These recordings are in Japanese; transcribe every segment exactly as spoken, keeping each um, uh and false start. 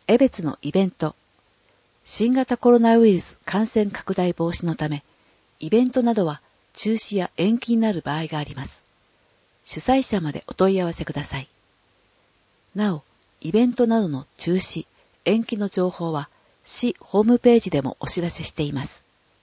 江別のイベント。新型コロナウイルス感染拡大防止のため、イベントなどは中止や延期になる場合があります。主催者までお問い合わせください。なお、イベントなどの中止、延期の情報は市ホームページでもお知らせしています。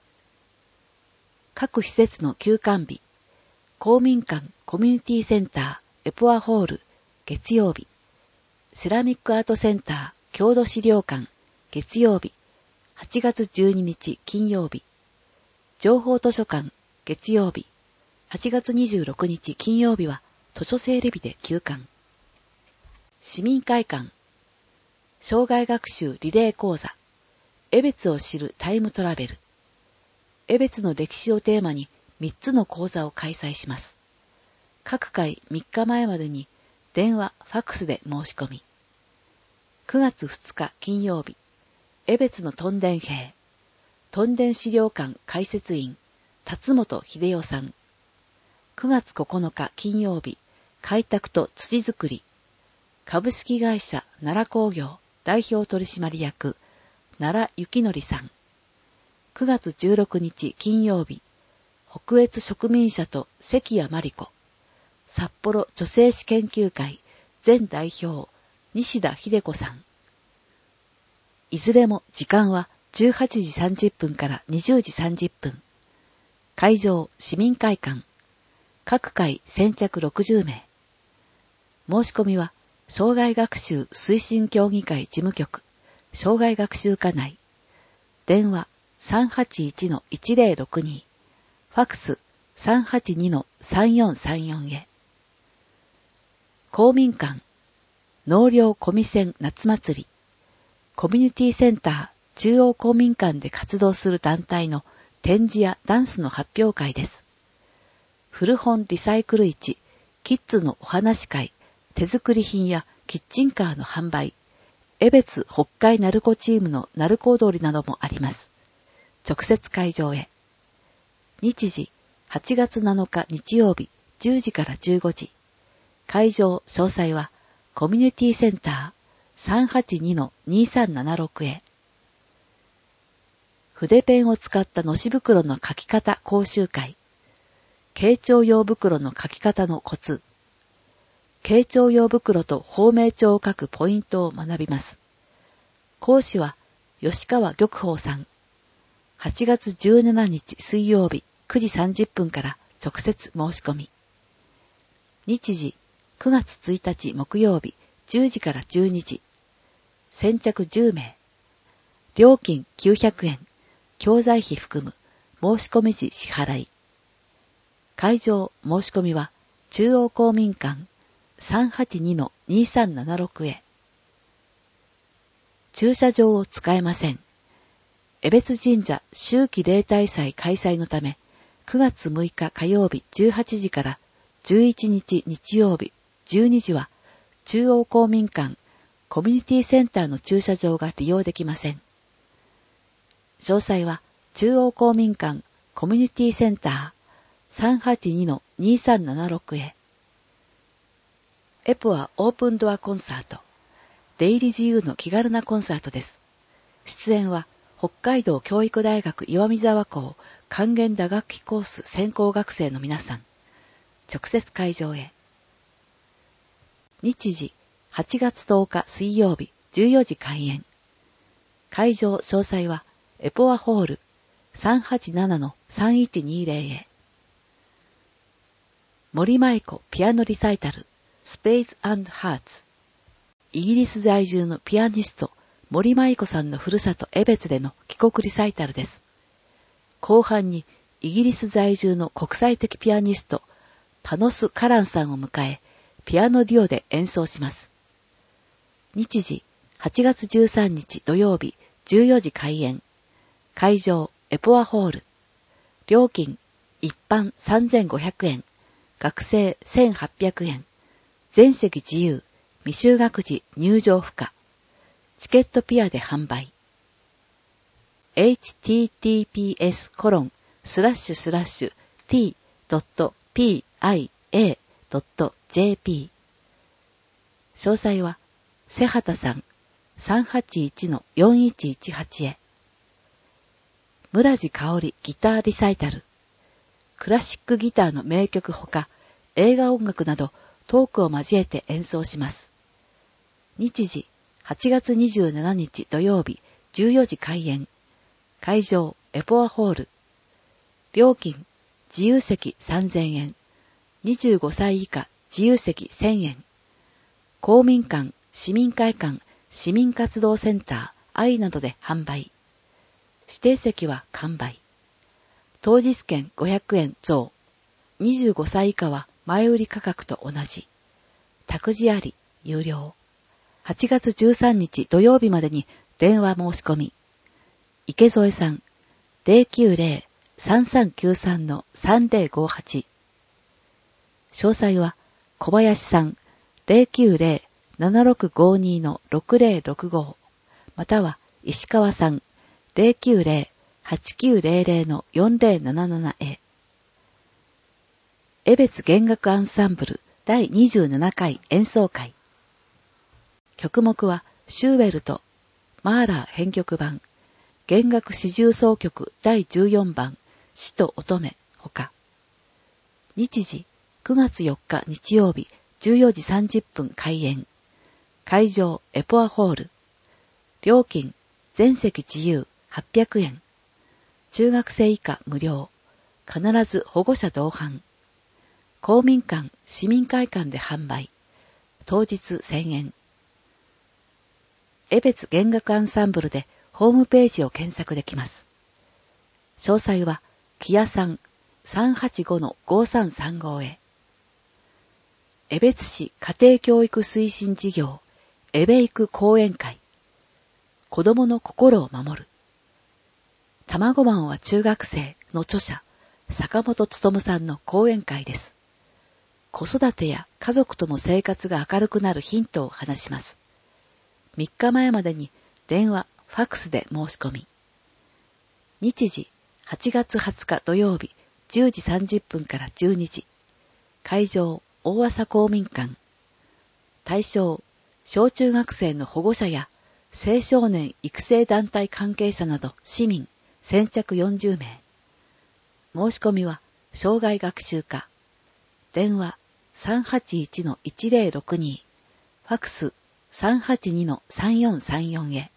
各施設の休館日、公民館コミュニティセンターエポアホール月曜日、セラミックアートセンター郷土資料館月曜日、はちがつじゅうににち金曜日、情報図書館月曜日、はちがつにじゅうろくにち金曜日は図書整理日で休館。市民会館、障害学習リレー講座、江別を知るタイムトラベル。江別の歴史をテーマにみっつの講座を開催します。各回みっかまえまでに電話、ファックスで申し込み。くがつふつか金曜日、江別の屯田兵、屯田資料館解説員、辰本秀夫さん。くがつここのか金曜日、開拓と土作り、株式会社奈良工業代表取締役、奈良幸則さん。くがつじゅうろくにち金曜日、北越植民者と関谷真理子、札幌女性史研究会前代表、西田秀子さん。いずれも時間はじゅうはちじさんじゅっぷんからにじゅうじさんじゅっぷん。会場市民会館。各回先着ろくじゅうめい。申し込みは、障害学習推進協議会事務局、障害学習課内。電話 さんはちいちのいちぜろろくに、ファックス さんはちにのさんよんさんよん へ。公民館、納涼小見線夏祭り、コミュニティセンター中央公民館で活動する団体の展示やダンスの発表会です。古本リサイクル市、キッズのお話会、手作り品やキッチンカーの販売、江別北海鳴子チームの鳴子踊りなどもあります。直接会場へ。日時、はちがつなのか日曜日、じゅうじからじゅうごじ。会場詳細は、コミュニティセンター さんはちにのにさんななろく へ。筆ペンを使ったのし袋の書き方講習会。傾聴用袋の書き方のコツ。傾聴用袋と芳名帳を書くポイントを学びます。講師は吉川玉宝さん。はちがつじゅうしちにち水曜日くじさんじゅっぷんから直接申し込み。日時くがつついたち木曜日じゅうじからじゅうにじ。先着じゅうめい。料金きゅうひゃくえん。教材費含む。申し込み時支払い。会場申し込みは中央公民館 さんはちにのにさんななろく へ。駐車場を使えません。江別神社秋季例大祭開催のため、くがつむいか火曜日じゅうはちじからじゅういちにち日曜日じゅうにじは中央公民館コミュニティセンターの駐車場が利用できません。詳細は中央公民館コミュニティセンター さんはちにのにさんななろく へ。エポアオープンドアコンサート。出入り自由の気軽なコンサートです。出演は北海道教育大学岩見沢校管弦打楽器コース専攻学生の皆さん。直接会場へ。日時はちがつとおか水曜日じゅうよじ開演。会場詳細はエポアホール さんはちななのさんいちにぜろ へ。森舞子ピアノリサイタルスペース&ハーツ。イギリス在住のピアニスト森舞子さんのふるさと江別での帰国リサイタルです。後半にイギリス在住の国際的ピアニストパノス・カランさんを迎え、ピアノデュオで演奏します。日時はちがつじゅうさんにち土曜日じゅうよじ開演。会場エポアホール。料金一般さんぜんごひゃくえん、学生せんはっぴゃくえん、全席自由、未就学時入場不可。チケットピアで販売。エイチティーティーピーエスコロンスラッシュスラッシュティードットピーアイエードットジェーピー。詳細は瀬畑さん、 さんはちいちのよんいちいちはち へ。村地香織ギターリサイタル。クラシックギターの名曲ほか、映画音楽などトークを交えて演奏します。日時、はちがつにじゅうしちにち土曜日、じゅうよじ開演。会場、エポアホール。料金、自由席さんぜんえん。にじゅうごさい以下、自由席せんえん。公民館、市民会館、市民活動センター、愛などで販売。指定席は完売。当日券ごひゃくえん増。にじゅうごさい以下は前売り価格と同じ。託児あり、有料。はちがつじゅうさんにち土曜日までに電話申し込み。池添さん、ゼロきゅうゼロ さんさんきゅうさん さんゼロごはち。詳細は小林さん、ゼロきゅうゼロ ななろくごに ろくゼロろくご。または石川さん、ゼロきゅうゼロ はちきゅうゼロゼロ よんゼロななな へ。江別弦楽アンサンブルだいにじゅうななかい演奏会。曲目はシューベルト、マーラー編曲版、弦楽四重奏曲だいじゅうよんばん、死と乙女ほか。日時、くがつよっか日曜日、じゅうよじさんじゅっぷん開演。会場、エポアホール。料金、全席自由、はっぴゃくえん。中学生以下無料。必ず保護者同伴。公民館、市民会館で販売。当日せんえん。江別弦楽アンサンブルでホームページを検索できます。詳細は、木屋さん さんはちごのごさんさんご へ。江別市家庭教育推進事業、江部育講演会。子供の心を守る。卵マンは中学生の著者、坂本勉さんの講演会です。子育てや家族との生活が明るくなるヒントを話します。みっかまえまでに電話、ファックスで申し込み。日時、はちがつはつか土曜日、じゅうじさんじゅっぷんからじゅうにじ。会場、大麻公民館。対象、小中学生の保護者や青少年育成団体関係者など市民、先着よんじゅうめい。申し込みは、障害学習課。電話、さんはちいちのいちゼロろくに。ファックス、さんはちにのさんよんさんよん へ。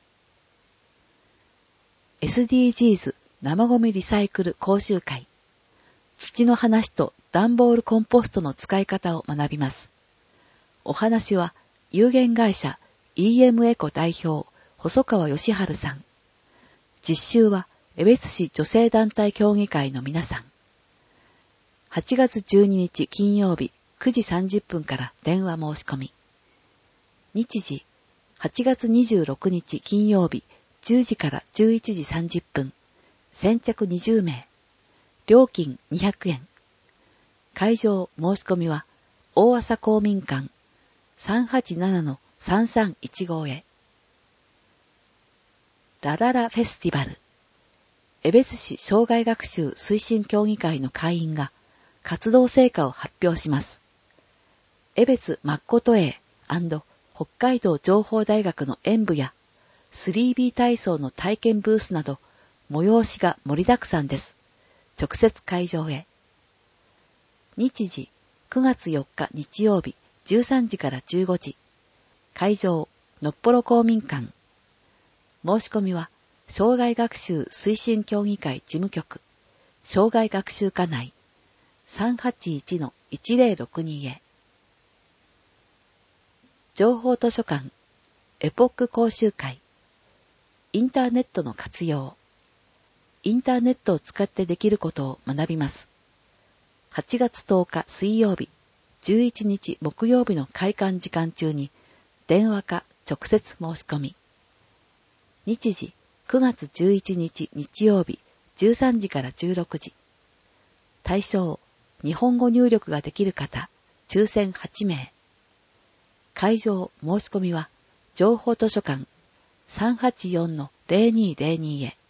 エスディージーズ 生ゴミリサイクル講習会。土の話と段ボールコンポストの使い方を学びます。お話は、有限会社 イーエム エコ代表、細川義治さん。実習は、江別市女性団体協議会の皆さん。はちがつじゅうににち金曜日くじさんじゅっぷんから電話申し込み。日時、はちがつにじゅうろくにち金曜日じゅうじからじゅういちじさんじゅっぷん。先着にじゅうめい。料金にひゃくえん。会場申し込みは、大麻公民館 さんはちななのさんさんいちご へ。ラララフェスティバル。江別市障害学習推進協議会の会員が活動成果を発表します。江別マッコト A& 北海道情報大学の演舞や スリービー 体操の体験ブースなど催しが盛りだくさんです。直接会場へ。日時くがつよっか日曜日じゅうさんじからじゅうごじ。会場のっぽろ公民館。申し込みは障害学習推進協議会事務局、障害学習課内 さんはちいちのいちゼロろくに へ。情報図書館、エポック講習会、インターネットの活用。インターネットを使ってできることを学びます。はちがつとおか水曜日、じゅういちにち木曜日の開館時間中に電話か直接申し込み。日時くがつじゅういちにち日曜日じゅうさんじからじゅうろくじ。対象、日本語入力ができる方、抽選はちめい。会場申し込みは、情報図書館 さんはちよんのゼロにゼロに へ。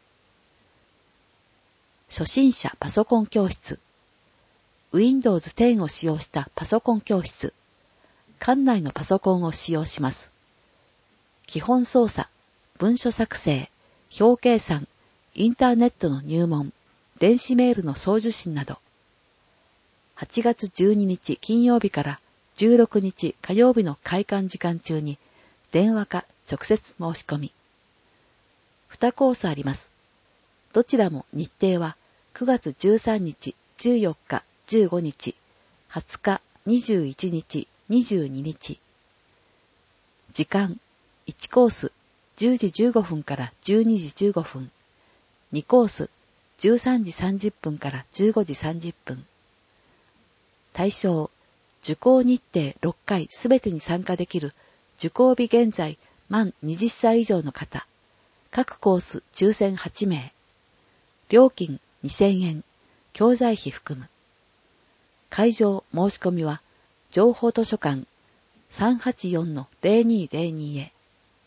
初心者パソコン教室。ウィンドウズテンを使用したパソコン教室。館内のパソコンを使用します。 基本操作、文書作成、表計算、インターネットの入門、電子メールの送受信など、はちがつじゅうににち金曜日からじゅうろくにち火曜日の開館時間中に電話か直接申し込み。にコースあります。どちらも日程はくがつじゅうさんにち、じゅうよっか、じゅうごにち、はつか、にじゅういちにち、にじゅうににち。時間、いちコース、じゅうじじゅうごふんからじゅうにじじゅうごふん。にコース、じゅうさんじさんじゅっぷんからじゅうごじさんじゅっぷん。対象、受講日程ろっかいすべてに参加できる受講日現在満はたち以上の方。各コース抽選はちめい。料金にせんえん。教材費含む。会場申し込みは情報図書館 さんはちよんのぜろにぜろに へ。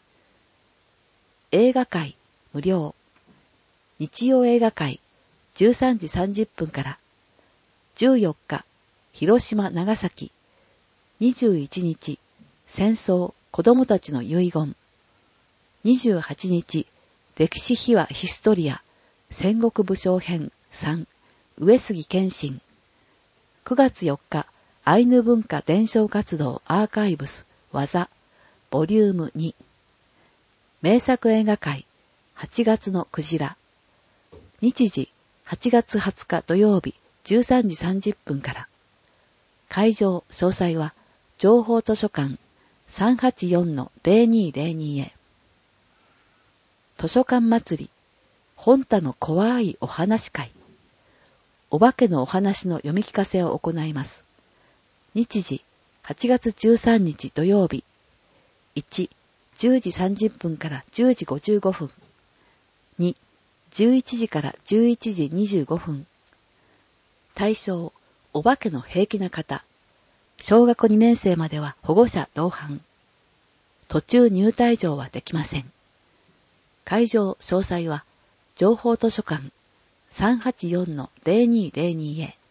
映画会無料。日曜映画会じゅうさんじさんじゅっぷんから。じゅうよっか広島長崎。にじゅういちにち戦争子供たちの遺言。にじゅうはちにち歴史秘話ヒストリア戦国武将編さん上杉謙信。くがつよっかアイヌ文化伝承活動アーカイブス技ボリュームに。名作映画会はちがつのクジラ。日時はちがつはつか土曜日じゅうさんじさんじゅっぷんから。会場詳細は情報図書館 さんはちよんのぜろにぜろに へ。図書館祭り本太の怖いお話会。お化けのお話の読み聞かせを行います。日時はちがつじゅうさんにち土曜日。いち、じゅうじさんじゅっぷんからじゅうじごじゅうごふん。に、じゅういちじからじゅういちじにじゅうごふん。対象、お化けの平気な方。小学にねんせいまでは保護者同伴。途中入退場はできません。会場詳細は情報図書館 さんはちよんのぜろにぜろに へ。